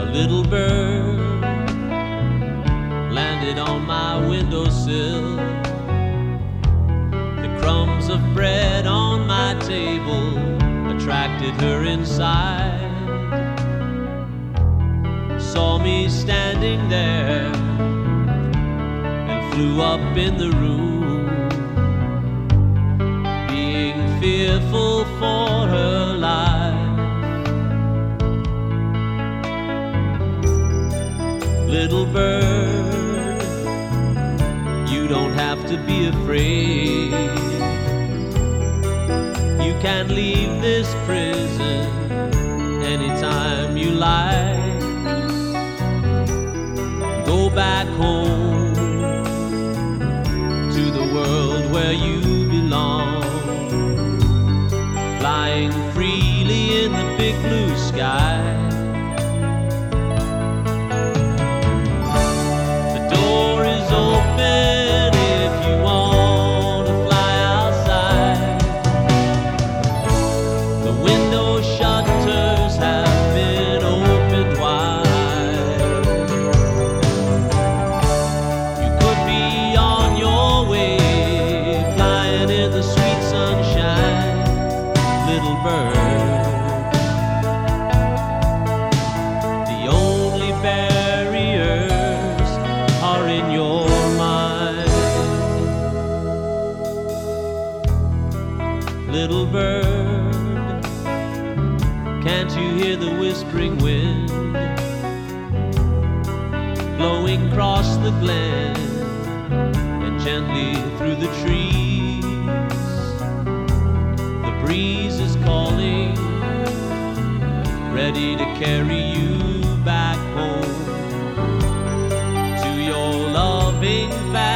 A little bird landed on my windowsill. The crumbs of bread on my table attracted her inside. Saw me standing there and flew up in the room, being fearful for her life. Little bird, you don't have to be afraid. You can leave this prison anytime you like. Go back home to the world where you belong, flying freely in the big blue sky. The door is open if you want to fly outside. The window shutters have been opened wide. You could be on your way, flying in the sweet sunshine, little bird. The only barriers are in your mind. Little bird, can't you hear the whispering wind blowing across the glen and gently through the trees? The breeze is calling, ready to carry you back home to your loving family.